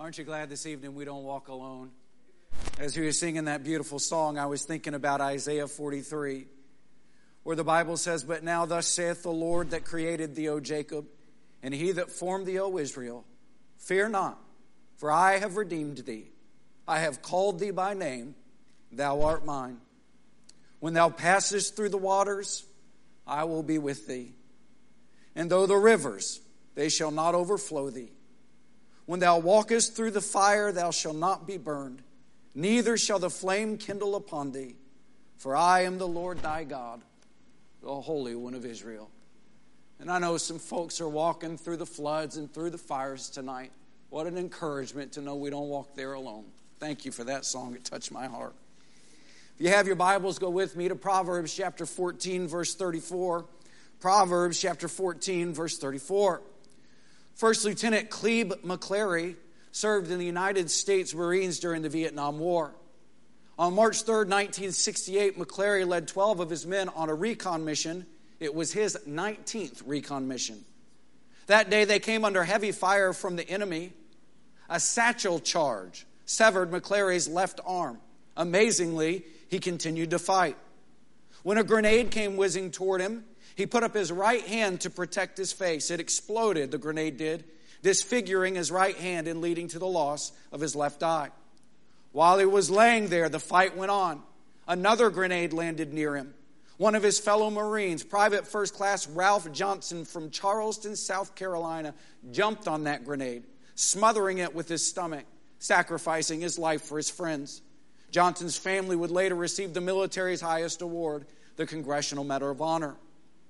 Aren't you glad this evening we don't walk alone? As we were singing that beautiful song, I was thinking about Isaiah 43, where the Bible says, "But now thus saith the Lord that created thee, O Jacob, and he that formed thee, O Israel, fear not, for I have redeemed thee. I have called thee by name, thou art mine. When thou passest through the waters, I will be with thee. And though the rivers, they shall not overflow thee. When thou walkest through the fire, thou shalt not be burned, neither shall the flame kindle upon thee. For I am the Lord thy God, the Holy One of Israel." And I know some folks are walking through the floods and through the fires tonight. What an encouragement to know we don't walk there alone. Thank you for that song. It touched my heart. If you have your Bibles, go with me to Proverbs chapter 14, verse 34. Proverbs chapter 14, verse 34. First Lieutenant Cleve McClary served in the United States Marines during the Vietnam War. On March 3rd, 1968, McClary led 12 of his men on a recon mission. It was his 19th recon mission. That day, they came under heavy fire from the enemy. A satchel charge severed McClary's left arm. Amazingly, he continued to fight. When a grenade came whizzing toward him, he put up his right hand to protect his face. It exploded, the grenade did, disfiguring his right hand and leading to the loss of his left eye. While he was laying there, the fight went on. Another grenade landed near him. One of his fellow Marines, Private First Class Ralph Johnson from Charleston, South Carolina, jumped on that grenade, smothering it with his stomach, sacrificing his life for his friends. Johnson's family would later receive the military's highest award, the Congressional Medal of Honor.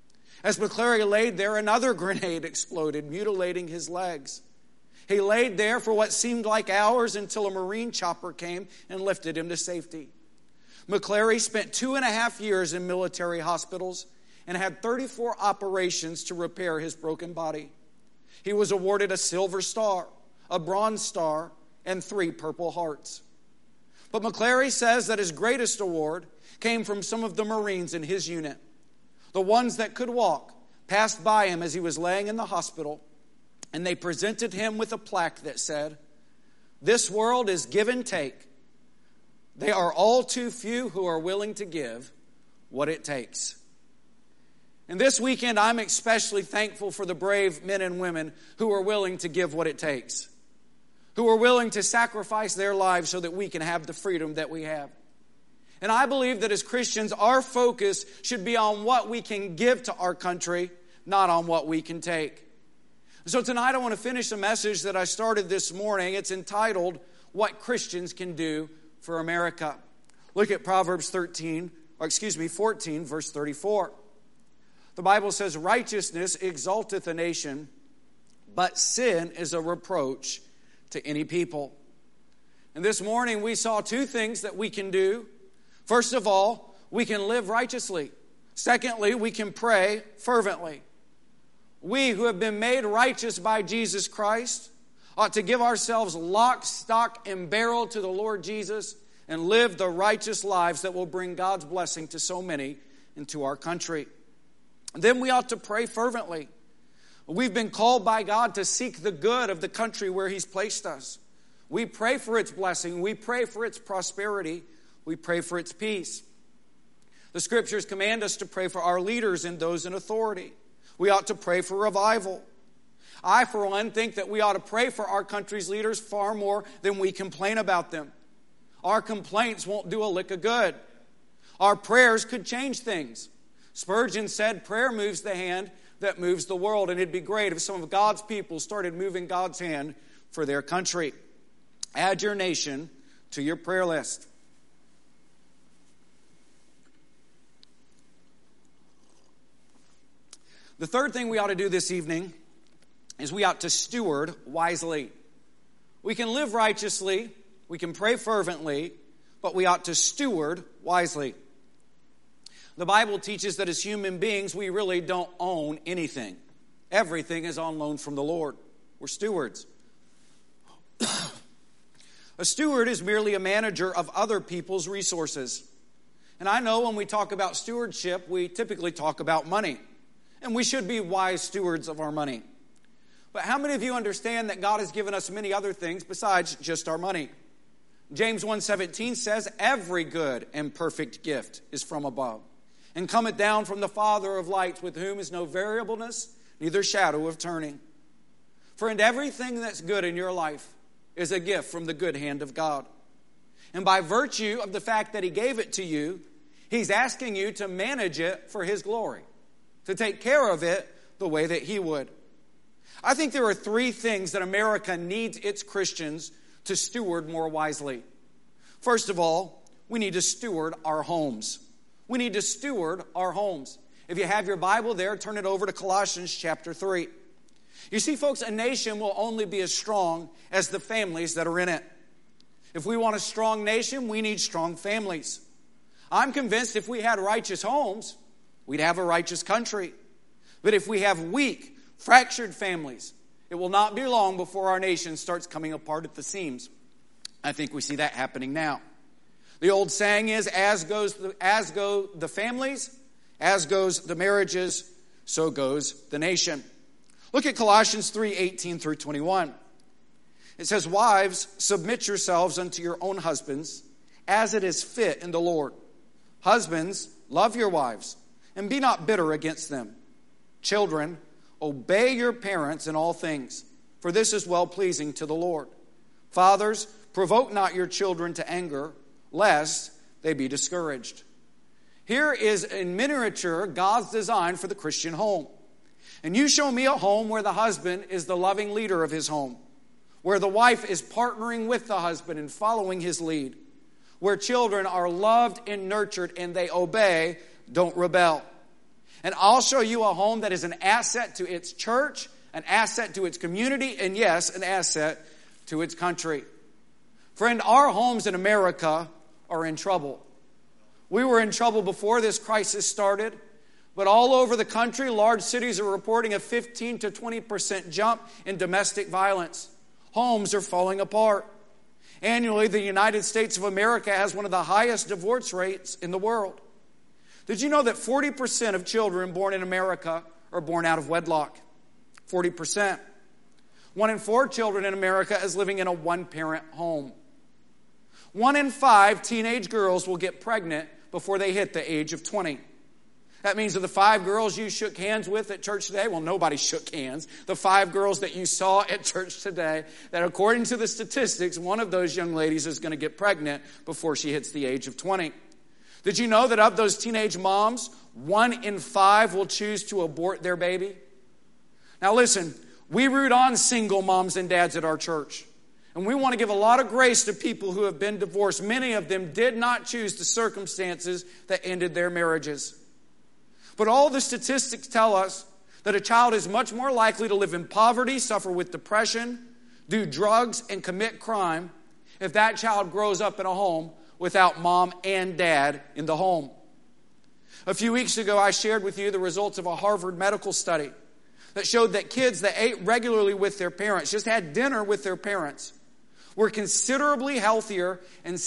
As McClary laid there, another grenade exploded, mutilating his legs. He laid there for what seemed like hours until a Marine chopper came and lifted him to safety. McClary spent 2.5 years in military hospitals and had 34 operations to repair his broken body. He was awarded a Silver Star, a Bronze Star, and 3 Purple Hearts. But McClary says that his greatest award came from some of the Marines in his unit. The ones that could walk passed by him as he was laying in the hospital, and they presented him with a plaque that said, "This world is give and take. They are all too few who are willing to give what it takes." And this weekend, I'm especially thankful for the brave men and women who are willing to give what it takes, who are willing to sacrifice their lives so that we can have the freedom that we have. And I believe that as Christians, our focus should be on what we can give to our country, not on what we can take. So tonight I want to finish a message that I started this morning. It's entitled, "What Christians Can Do for America." Look at Proverbs 14, verse 34. The Bible says, "Righteousness exalteth a nation, but sin is a reproach to any people." And this morning we saw 2 things that we can do. First of all, we can live righteously. Secondly, we can pray fervently. We who have been made righteous by Jesus Christ ought to give ourselves lock, stock, and barrel to the Lord Jesus and live the righteous lives that will bring God's blessing to so many into our country. And then we ought to pray fervently. We've been called by God to seek the good of the country where He's placed us. We pray for its blessing. We pray for its prosperity. We pray for its peace. The Scriptures command us to pray for our leaders and those in authority. We ought to pray for revival. I, for one, think that we ought to pray for our country's leaders far more than we complain about them. Our complaints won't do a lick of good. Our prayers could change things. Spurgeon said, "Prayer moves the hand that moves the world," and it'd be great if some of God's people started moving God's hand for their country. Add your nation to your prayer list. The third thing we ought to do this evening is we ought to steward wisely. We can live righteously, we can pray fervently, but we ought to steward wisely. The Bible teaches that as human beings, we really don't own anything. Everything is on loan from the Lord. We're stewards. A steward is merely a manager of other people's resources. And I know when we talk about stewardship, we typically talk about money. And we should be wise stewards of our money. But how many of you understand that God has given us many other things besides just our money? James 1:17 says, every good and perfect gift is from above, and cometh down from the Father of lights, with whom is no variableness, neither shadow of turning. Friend, everything that's good in your life is a gift from the good hand of God. And by virtue of the fact that He gave it to you, He's asking you to manage it for His glory, to take care of it the way that He would. I think there are three things that America needs its Christians to steward more wisely. First of all, we need to steward our homes. We need to steward our homes. If you have your Bible there, turn it over to Colossians chapter 3. You see, folks, a nation will only be as strong as the families that are in it. If we want a strong nation, we need strong families. I'm convinced if we had righteous homes, we'd have a righteous country. But if we have weak, fractured families, it will not be long before our nation starts coming apart at the seams. I think we see that happening now. The old saying is, as go the families, as goes the marriages, so goes the nation. Look at Colossians 3:18 through 21. It says, wives, submit yourselves unto your own husbands, as it is fit in the Lord. Husbands, love your wives, and be not bitter against them. Children, obey your parents in all things, for this is well-pleasing to the Lord. Fathers, provoke not your children to anger, lest they be discouraged. Here is in miniature God's design for the Christian home. And you show me a home where the husband is the loving leader of his home, where the wife is partnering with the husband and following his lead, where children are loved and nurtured and they obey, don't rebel. And I'll show you a home that is an asset to its church, an asset to its community, and yes, an asset to its country. Friend, our homes in America are in trouble. We were in trouble before this crisis started, but all over the country, large cities are reporting a 15 to 20% jump in domestic violence. Homes are falling apart. Annually, the United States of America has one of the highest divorce rates in the world. Did you know that 40% of children born in America are born out of wedlock? 40%. 1 in 4 children in America is living in a one-parent home. 1 in 5 teenage girls will get pregnant before they hit the age of 20. That means of the 5 girls you shook hands with at church today, well, nobody shook hands. The 5 girls that you saw at church today, that according to the statistics, one of those young ladies is going to get pregnant before she hits the age of 20. Did you know that of those teenage moms, 1 in 5 will choose to abort their baby? Now listen, we root on single moms and dads at our church. And we want to give a lot of grace to people who have been divorced. Many of them did not choose the circumstances that ended their marriages. But all the statistics tell us that a child is much more likely to live in poverty, suffer with depression, do drugs, and commit crime if that child grows up in a home without mom and dad in the home. A few weeks ago, I shared with you the results of a Harvard medical study that showed that kids that ate regularly with their parents, just had dinner with their parents, were considerably healthier and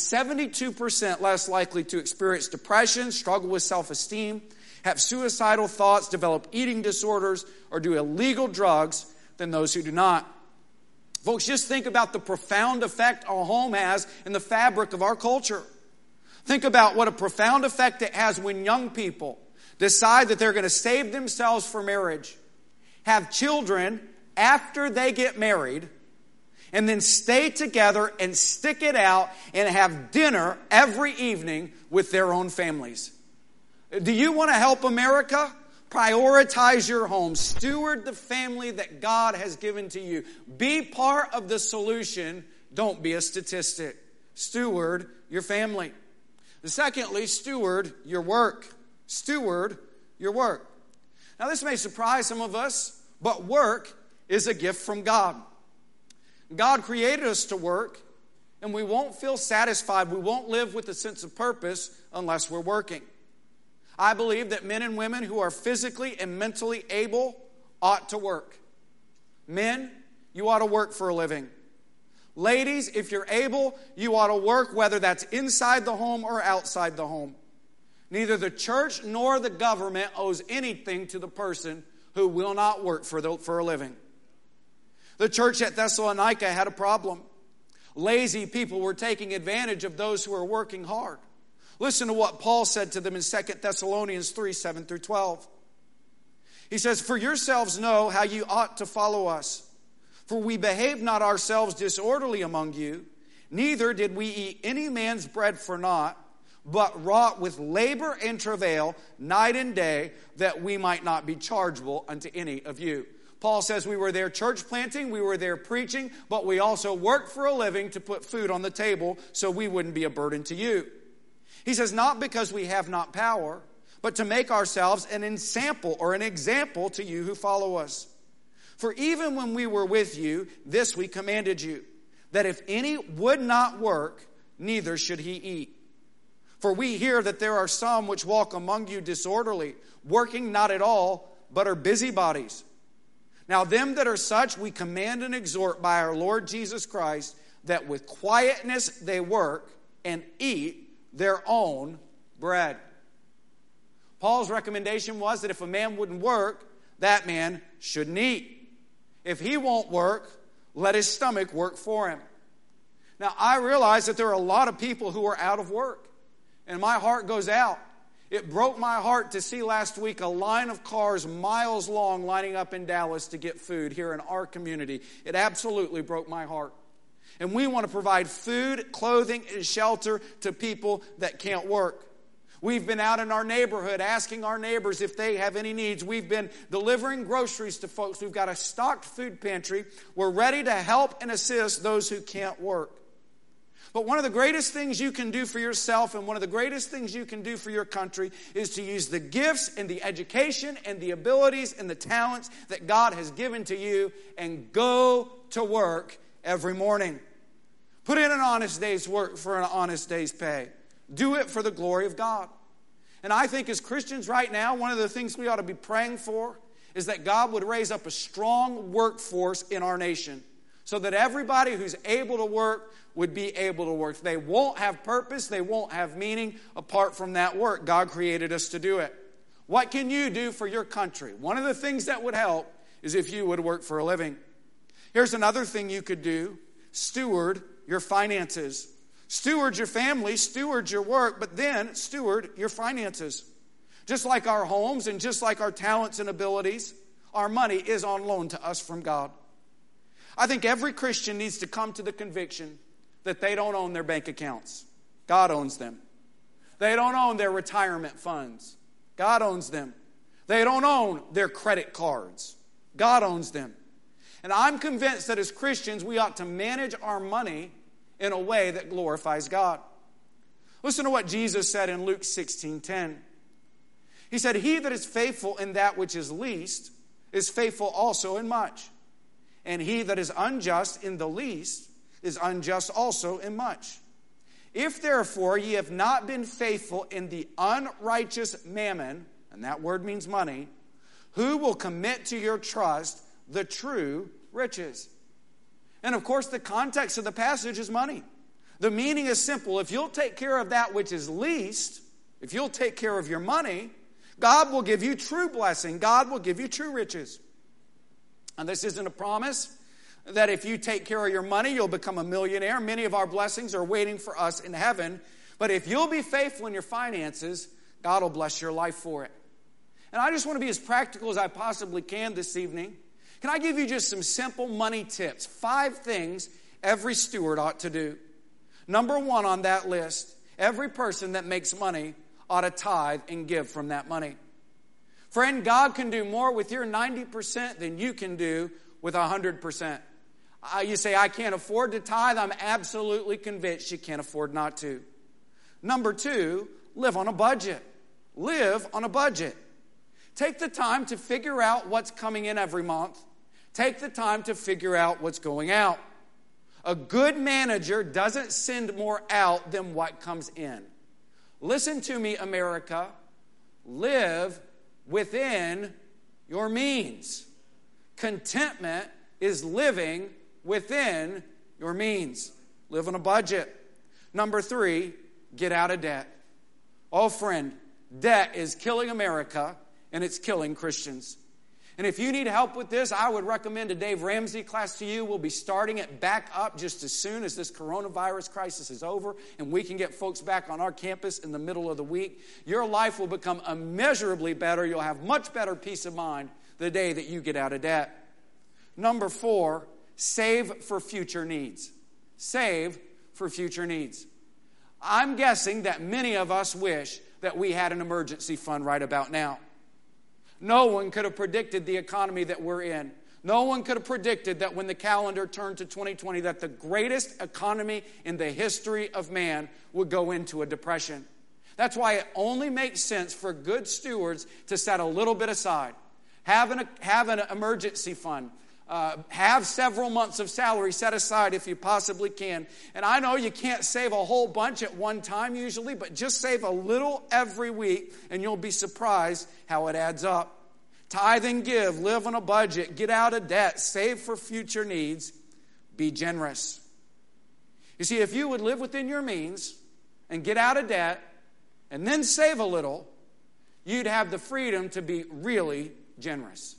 72% less likely to experience depression, struggle with self-esteem, have suicidal thoughts, develop eating disorders, or do illegal drugs than those who do not. Folks, just think about the profound effect a home has in the fabric of our culture. Think about what a profound effect it has when young people decide that they're going to save themselves for marriage, have children after they get married, and then stay together and stick it out and have dinner every evening with their own families. Do you want to help America? Prioritize your home. Steward the family that God has given to you. Be part of the solution. Don't be a statistic. Steward your family. Secondly, steward your work. Steward your work. Now, this may surprise some of us, but work is a gift from God. God created us to work, and we won't feel satisfied. We won't live with a sense of purpose unless we're working. I believe that men and women who are physically and mentally able ought to work. Men, you ought to work for a living. Ladies, if you're able, you ought to work, whether that's inside the home or outside the home. Neither the church nor the government owes anything to the person who will not work for a living. The church at Thessalonica had a problem. Lazy people were taking advantage of those who were working hard. Listen to what Paul said to them in 2 Thessalonians 3, 7 through 12. He says, "For yourselves know how you ought to follow us. For we behaved not ourselves disorderly among you, neither did we eat any man's bread for naught, but wrought with labor and travail night and day, that we might not be chargeable unto any of you." Paul says we were there church planting, we were there preaching, but we also worked for a living to put food on the table so we wouldn't be a burden to you. He says, not because we have not power, but to make ourselves an ensample or an example to you who follow us. For even when we were with you, this we commanded you, that if any would not work, neither should he eat. For we hear that there are some which walk among you disorderly, working not at all, but are busybodies. Now them that are such we command and exhort by our Lord Jesus Christ, that with quietness they work and eat their own bread. Paul's recommendation was that if a man wouldn't work, that man shouldn't eat. If he won't work, let his stomach work for him. Now, I realize that there are a lot of people who are out of work, and my heart goes out. It broke my heart to see last week a line of cars miles long lining up in Dallas to get food here in our community. It absolutely broke my heart. And we want to provide food, clothing, and shelter to people that can't work. We've been out in our neighborhood asking our neighbors if they have any needs. We've been delivering groceries to folks. We've got a stocked food pantry. We're ready to help and assist those who can't work. But one of the greatest things you can do for yourself and one of the greatest things you can do for your country is to use the gifts and the education and the abilities and the talents that God has given to you and go to work every morning. Put in an honest day's work for an honest day's pay. Do it for the glory of God. And I think as Christians right now, one of the things we ought to be praying for is that God would raise up a strong workforce in our nation so that everybody who's able to work would be able to work. They won't have purpose, they won't have meaning apart from that work. God created us to do it. What can you do for your country? One of the things that would help is if you would work for a living. Here's another thing you could do. Steward your finances. Steward your family, steward your work, but then steward your finances. Just like our homes and just like our talents and abilities, our money is on loan to us from God. I think every Christian needs to come to the conviction that they don't own their bank accounts. God owns them. They don't own their retirement funds. God owns them. They don't own their credit cards. God owns them. And I'm convinced that as Christians, we ought to manage our money in a way that glorifies God. Listen to what Jesus said in Luke 16:10. He said, "He that is faithful in that which is least is faithful also in much. And he that is unjust in the least is unjust also in much. If therefore ye have not been faithful in the unrighteous mammon," and that word means money, "who will commit to your trust the true riches?" And of course, the context of the passage is money. The meaning is simple. If you'll take care of that which is least, if you'll take care of your money, God will give you true blessing. God will give you true riches. And this isn't a promise that if you take care of your money, you'll become a millionaire. Many of our blessings are waiting for us in heaven. But if you'll be faithful in your finances, God will bless your life for it. And I just want to be as practical as I possibly can this evening. Can I give you just some simple money tips? 5 things every steward ought to do. Number 1 on that list, every person that makes money ought to tithe and give from that money. Friend, God can do more with your 90% than you can do with 100%. You say, I can't afford to tithe. I'm absolutely convinced you can't afford not to. Number 2, live on a budget. Live on a budget. Take the time to figure out what's coming in every month. Take the time to figure out what's going out. A good manager doesn't send more out than what comes in. Listen to me, America. Live within your means. Contentment is living within your means. Live on a budget. Number 3, get out of debt. Oh, friend, debt is killing America and it's killing Christians. And if you need help with this, I would recommend a Dave Ramsey class to you. We'll be starting it back up just as soon as this coronavirus crisis is over and we can get folks back on our campus in the middle of the week. Your life will become immeasurably better. You'll have much better peace of mind the day that you get out of debt. Number 4, save for future needs. Save for future needs. I'm guessing that many of us wish that we had an emergency fund right about now. No one could have predicted the economy that we're in. No one could have predicted that when the calendar turned to 2020 that the greatest economy in the history of man would go into a depression. That's why it only makes sense for good stewards to set a little bit aside. Have an emergency fund. Have several months of salary set aside if you possibly can. And I know you can't save a whole bunch at one time usually, but just save a little every week and you'll be surprised how it adds up. Tithe and give, live on a budget, get out of debt, save for future needs, be generous. You see, if you would live within your means and get out of debt and then save a little, you'd have the freedom to be really generous.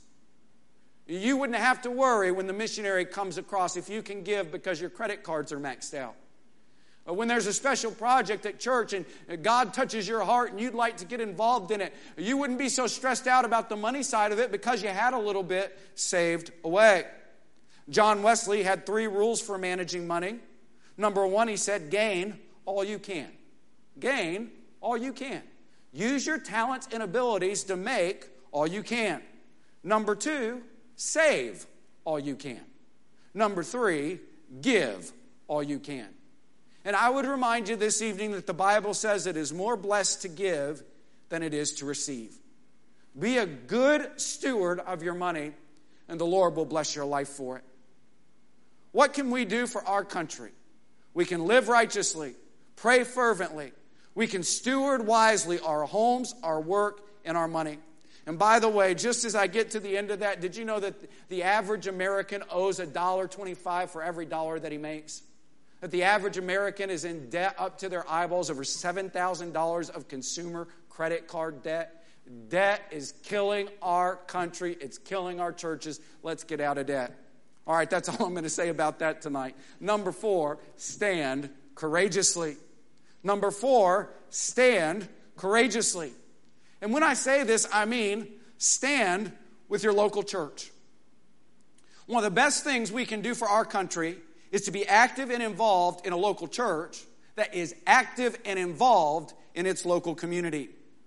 You wouldn't have to worry when the missionary comes across if you can give because your credit cards are maxed out. Or when there's a special project at church and God touches your heart and you'd like to get involved in it, you wouldn't be so stressed out about the money side of it because you had a little bit saved away. John Wesley had 3 rules for managing money. Number 1, he said, gain all you can. Gain all you can. Use your talents and abilities to make all you can. Number 2, save all you can. Number 3, give all you can. And I would remind you this evening that the Bible says it is more blessed to give than it is to receive. Be a good steward of your money, and the Lord will bless your life for it. What can we do for our country? We can live righteously, pray fervently. We can steward wisely our homes, our work, and our money. And by the way, just as I get to the end of that, did you know that the average American owes $1.25 for every dollar that he makes? That the average American is in debt up to their eyeballs, over $7,000 of consumer credit card debt. Debt is killing our country. It's killing our churches. Let's get out of debt. All right, that's all I'm going to say about that tonight. Number 4, stand courageously. Number 4, stand courageously. And when I say this, I mean stand with your local church. One of the best things we can do for our country is to be active and involved in a local church that is active and involved in its local community.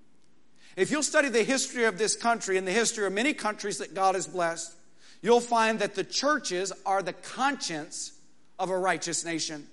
If you'll study the history of this country and the history of many countries that God has blessed, you'll find that the churches are the conscience of a righteous nation.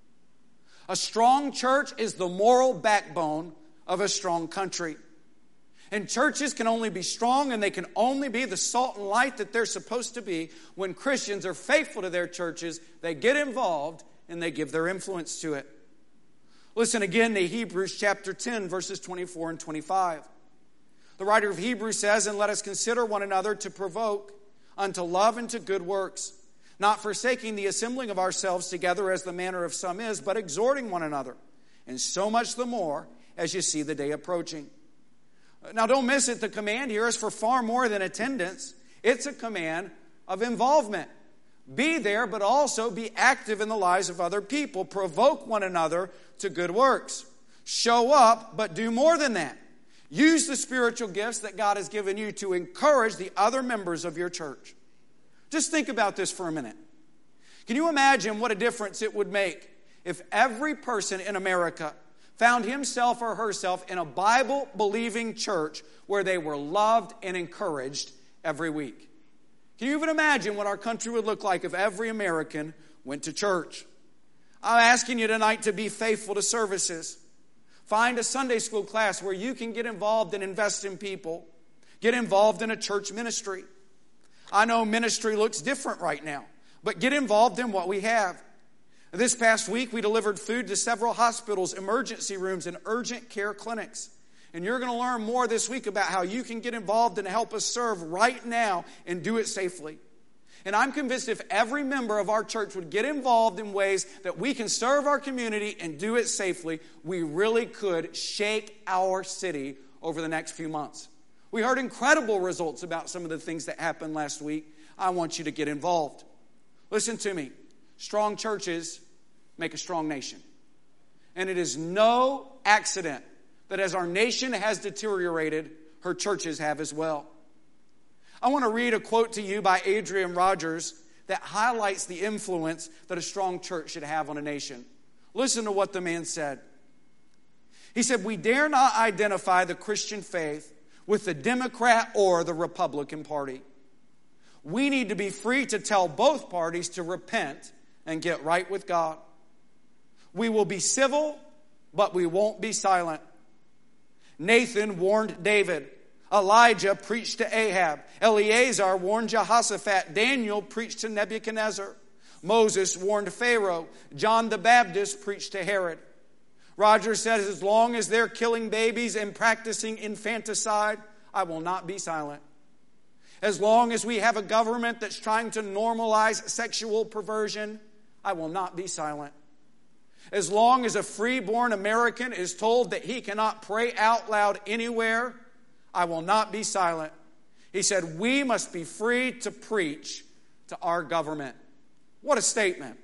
A strong church is the moral backbone of a strong country. And churches can only be strong and they can only be the salt and light that they're supposed to be when Christians are faithful to their churches, they get involved, and they give their influence to it. Listen again to Hebrews chapter 10, verses 24 and 25. The writer of Hebrews says, "And let us consider one another to provoke unto love and to good works, not forsaking the assembling of ourselves together as the manner of some is, but exhorting one another, and so much the more as you see the day approaching." Now don't miss it, the command here is for far more than attendance. It's a command of involvement. Be there, but also be active in the lives of other people. Provoke one another to good works. Show up, but do more than that. Use the spiritual gifts that God has given you to encourage the other members of your church. Just think about this for a minute. Can you imagine what a difference it would make if every person in America found himself or herself in a Bible-believing church where they were loved and encouraged every week? Can you even imagine what our country would look like if every American went to church? I'm asking you tonight to be faithful to services. Find a Sunday school class where you can get involved and invest in people. Get involved in a church ministry. I know ministry looks different right now, but get involved in what we have. This past week, we delivered food to several hospitals, emergency rooms, and urgent care clinics. And you're going to learn more this week about how you can get involved and help us serve right now and do it safely. And I'm convinced if every member of our church would get involved in ways that we can serve our community and do it safely, we really could shake our city over the next few months. We heard incredible results about some of the things that happened last week. I want you to get involved. Listen to me. Strong churches make a strong nation. And it is no accident that as our nation has deteriorated, her churches have as well. I want to read a quote to you by Adrian Rogers that highlights the influence that a strong church should have on a nation. Listen to what the man said. He said, "We dare not identify the Christian faith with the Democrat or the Republican Party. We need to be free to tell both parties to repent and get right with God. We will be civil, but we won't be silent. Nathan warned David. Elijah preached to Ahab. Eleazar warned Jehoshaphat. Daniel preached to Nebuchadnezzar. Moses warned Pharaoh. John the Baptist preached to Herod." Rogers says, "As long as they're killing babies and practicing infanticide, I will not be silent. As long as we have a government that's trying to normalize sexual perversion, I will not be silent. As long as a freeborn American is told that he cannot pray out loud anywhere, I will not be silent." He said, "We must be free to preach to our government." What a statement.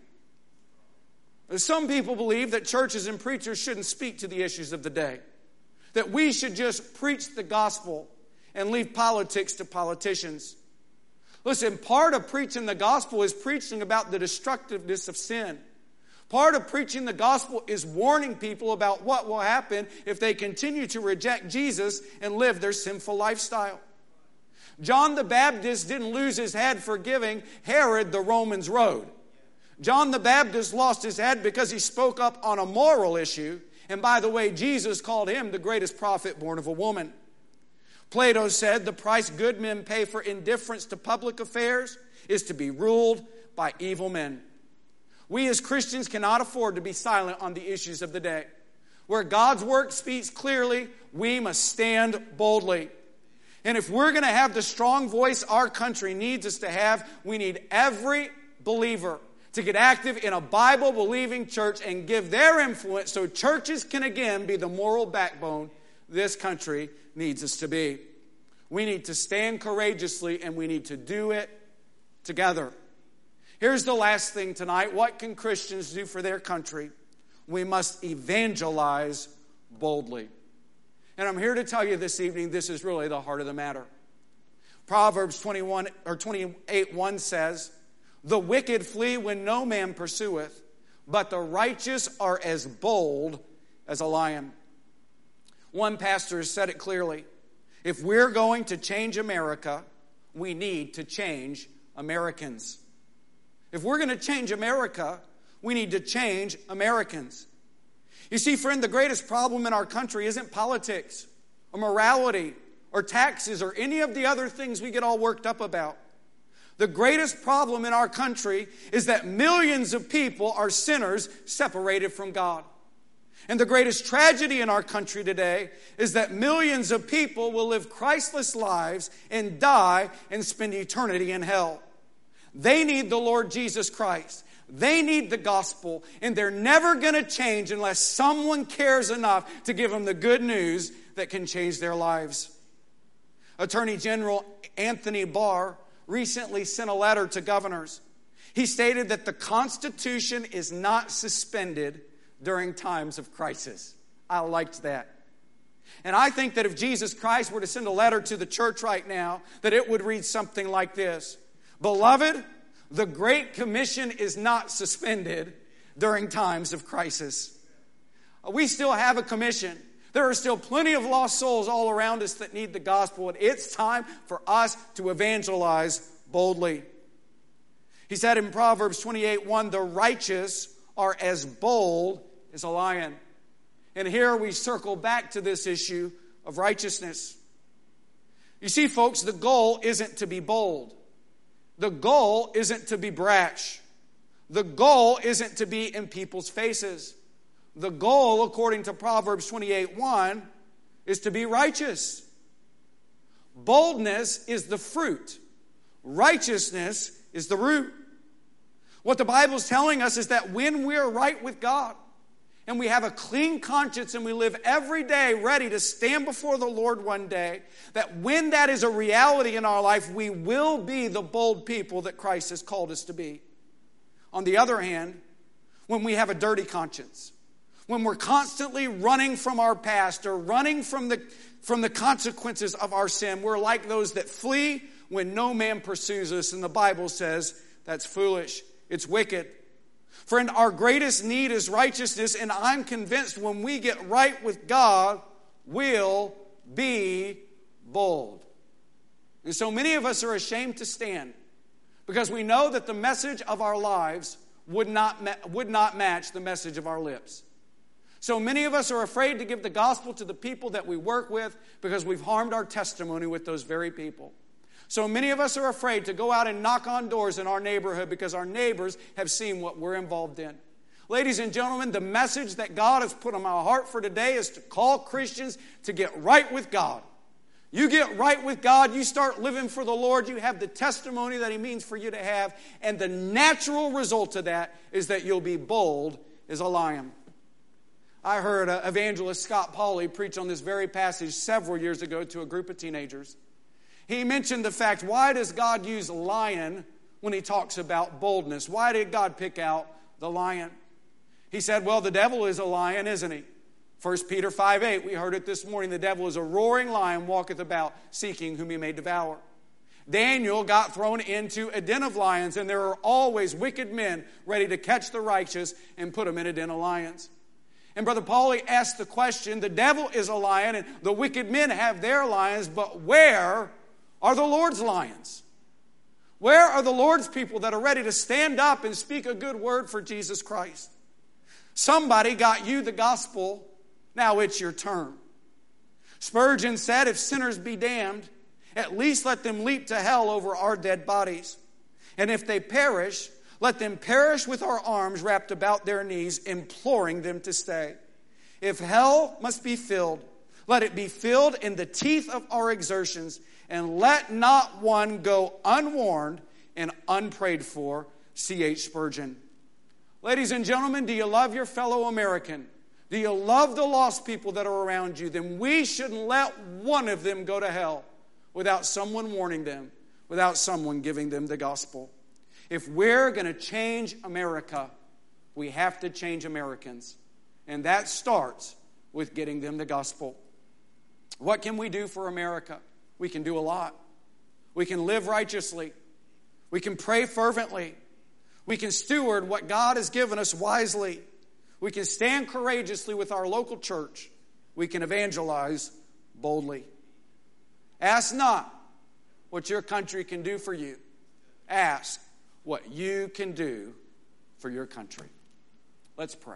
Some people believe that churches and preachers shouldn't speak to the issues of the day, that we should just preach the gospel and leave politics to politicians. Listen, part of preaching the gospel is preaching about the destructiveness of sin. Part of preaching the gospel is warning people about what will happen if they continue to reject Jesus and live their sinful lifestyle. John the Baptist didn't lose his head for giving Herod the Romans road. John the Baptist lost his head because he spoke up on a moral issue. And by the way, Jesus called him the greatest prophet born of a woman. Plato said the price good men pay for indifference to public affairs is to be ruled by evil men. We as Christians cannot afford to be silent on the issues of the day. Where God's word speaks clearly, we must stand boldly. And if we're going to have the strong voice our country needs us to have, we need every believer to get active in a Bible-believing church and give their influence so churches can again be the moral backbone this country needs us to be. We need to stand courageously and we need to do it together. Here's the last thing tonight. What can Christians do for their country? We must evangelize boldly. And I'm here to tell you this evening, this is really the heart of the matter. Proverbs 28:1 says, "The wicked flee when no man pursueth, but the righteous are as bold as a lion." One pastor has said it clearly. If we're going to change America, we need to change Americans. If we're going to change America, we need to change Americans. You see, friend, the greatest problem in our country isn't politics or morality or taxes or any of the other things we get all worked up about. The greatest problem in our country is that millions of people are sinners separated from God. And the greatest tragedy in our country today is that millions of people will live Christless lives and die and spend eternity in hell. They need the Lord Jesus Christ. They need the gospel, and they're never going to change unless someone cares enough to give them the good news that can change their lives. Attorney General Anthony Barr recently sent a letter to governors. He stated that the Constitution is not suspended during times of crisis. I liked that. And I think that if Jesus Christ were to send a letter to the church right now, that it would read something like this: "Beloved, the Great Commission is not suspended during times of crisis." We still have a commission. There are still plenty of lost souls all around us that need the gospel, and it's time for us to evangelize boldly. He said in Proverbs 28:1, "The righteous are as bold as a lion." And here we circle back to this issue of righteousness. You see, folks, the goal isn't to be bold. The goal isn't to be brash. The goal isn't to be in people's faces. The goal, according to Proverbs 28:1, is to be righteous. Boldness is the fruit. Righteousness is the root. What the Bible is telling us is that when we're right with God, and we have a clean conscience and we live every day ready to stand before the Lord one day, that when that is a reality in our life, we will be the bold people that Christ has called us to be. On the other hand, when we have a dirty conscience, when we're constantly running from our past or running from the consequences of our sin, we're like those that flee when no man pursues us. And the Bible says that's foolish. It's wicked. Friend, our greatest need is righteousness, and I'm convinced when we get right with God, we'll be bold. And so many of us are ashamed to stand because we know that the message of our lives would not match the message of our lips. So many of us are afraid to give the gospel to the people that we work with because we've harmed our testimony with those very people. So many of us are afraid to go out and knock on doors in our neighborhood because our neighbors have seen what we're involved in. Ladies and gentlemen, the message that God has put on my heart for today is to call Christians to get right with God. You get right with God, you start living for the Lord, you have the testimony that He means for you to have, and the natural result of that is that you'll be bold as a lion. I heard evangelist Scott Pauley preach on this very passage several years ago to a group of teenagers. He mentioned the fact, why does God use lion when He talks about boldness? Why did God pick out the lion? He said, well, the devil is a lion, isn't he? 1 Peter 5:8, we heard it this morning. The devil is a roaring lion, walketh about, seeking whom he may devour. Daniel got thrown into a den of lions, and there are always wicked men ready to catch the righteous and put them in a den of lions. And Brother Pauley asked the question, the devil is a lion, and the wicked men have their lions, but where are the Lord's lions? Where are the Lord's people that are ready to stand up and speak a good word for Jesus Christ? Somebody got you the gospel. Now it's your turn. Spurgeon said, if sinners be damned, at least let them leap to hell over our dead bodies. And if they perish, let them perish with our arms wrapped about their knees, imploring them to stay. If hell must be filled, let it be filled in the teeth of our exertions, and let not one go unwarned and unprayed for. C.H. Spurgeon. Ladies and gentlemen, do you love your fellow American? Do you love the lost people that are around you? Then we shouldn't let one of them go to hell without someone warning them, without someone giving them the gospel. If we're going to change America, we have to change Americans. And that starts with getting them the gospel. What can we do for America? We can do a lot. We can live righteously. We can pray fervently. We can steward what God has given us wisely. We can stand courageously with our local church. We can evangelize boldly. Ask not what your country can do for you. Ask what you can do for your country. Let's pray.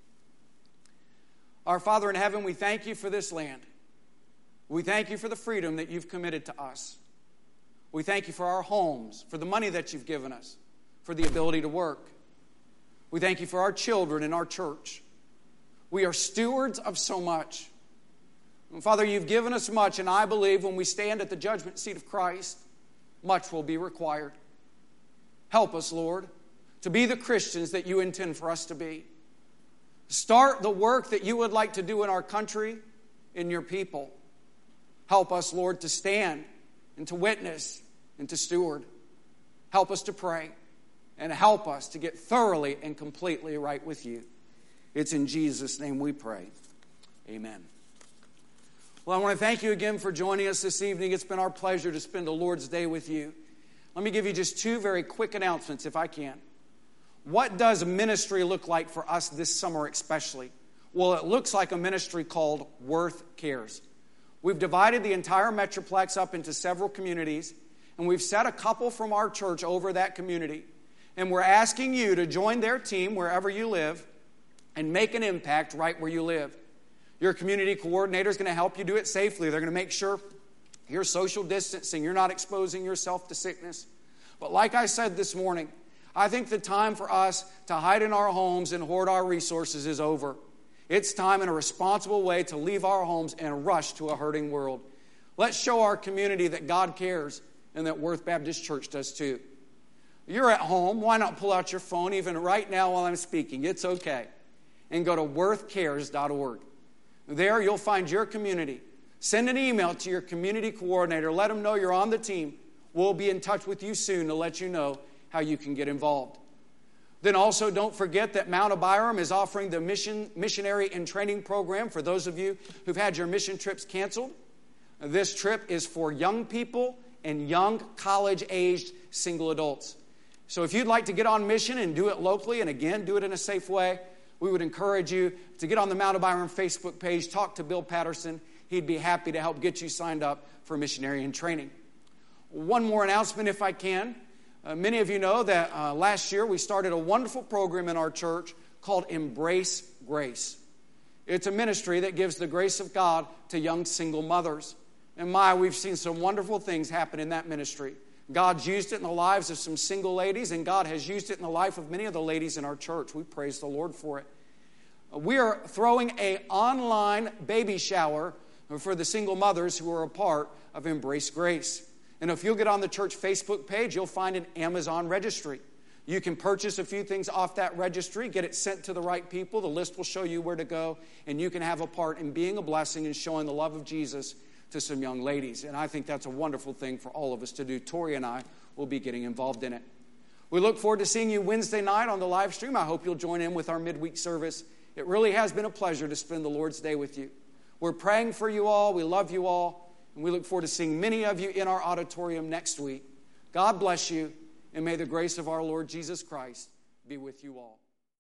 Our Father in heaven, we thank you for this land. We thank you for the freedom that you've committed to us. We thank you for our homes, for the money that you've given us, for the ability to work. We thank you for our children and our church. We are stewards of so much. And Father, you've given us much, and I believe when we stand at the judgment seat of Christ, much will be required. Help us, Lord, to be the Christians that you intend for us to be. Start the work that you would like to do in our country, in your people. Help us, Lord, to stand and to witness and to steward. Help us to pray. And help us to get thoroughly and completely right with you. It's in Jesus' name we pray. Amen. Well, I want to thank you again for joining us this evening. It's been our pleasure to spend the Lord's Day with you. Let me give you just two very quick announcements, if I can. What does ministry look like for us this summer especially? Well, it looks like a ministry called Worth Cares. We've divided the entire Metroplex up into several communities, and we've set a couple from our church over that community. And we're asking you to join their team wherever you live and make an impact right where you live. Your community coordinator is going to help you do it safely. They're going to make sure you're social distancing, you're not exposing yourself to sickness. But like I said this morning, I think the time for us to hide in our homes and hoard our resources is over. It's time in a responsible way to leave our homes and rush to a hurting world. Let's show our community that God cares and that Worth Baptist Church does too. You're at home. Why not pull out your phone even right now while I'm speaking? It's okay. and go to worthcares.org. There you'll find your community. Send an email to your community coordinator. Let them know you're on the team. We'll be in touch with you soon to let you know how you can get involved. Then also don't forget that Mount Abiram is offering the missionary and training program for those of you who've had your mission trips canceled. This trip is for young people and young college-aged single adults. So if you'd like to get on mission and do it locally, and again, do it in a safe way, we would encourage you to get on the Mount Abiram Facebook page, talk to Bill Patterson. He'd be happy to help get you signed up for missionary and training. One more announcement if I can. Many of you know that last year we started a wonderful program in our church called Embrace Grace. It's a ministry that gives the grace of God to young single mothers. And we've seen some wonderful things happen in that ministry. God's used it in the lives of some single ladies, and God has used it in the life of many of the ladies in our church. We praise the Lord for it. We are throwing an online baby shower for the single mothers who are a part of Embrace Grace. And if you'll get on the church Facebook page, you'll find an Amazon registry. You can purchase a few things off that registry, get it sent to the right people. The list will show you where to go, and you can have a part in being a blessing and showing the love of Jesus to some young ladies. And I think that's a wonderful thing for all of us to do. Tori and I will be getting involved in it. We look forward to seeing you Wednesday night on the live stream. I hope you'll join in with our midweek service. It really has been a pleasure to spend the Lord's Day with you. We're praying for you all. We love you all. And we look forward to seeing many of you in our auditorium next week. God bless you, and may the grace of our Lord Jesus Christ be with you all.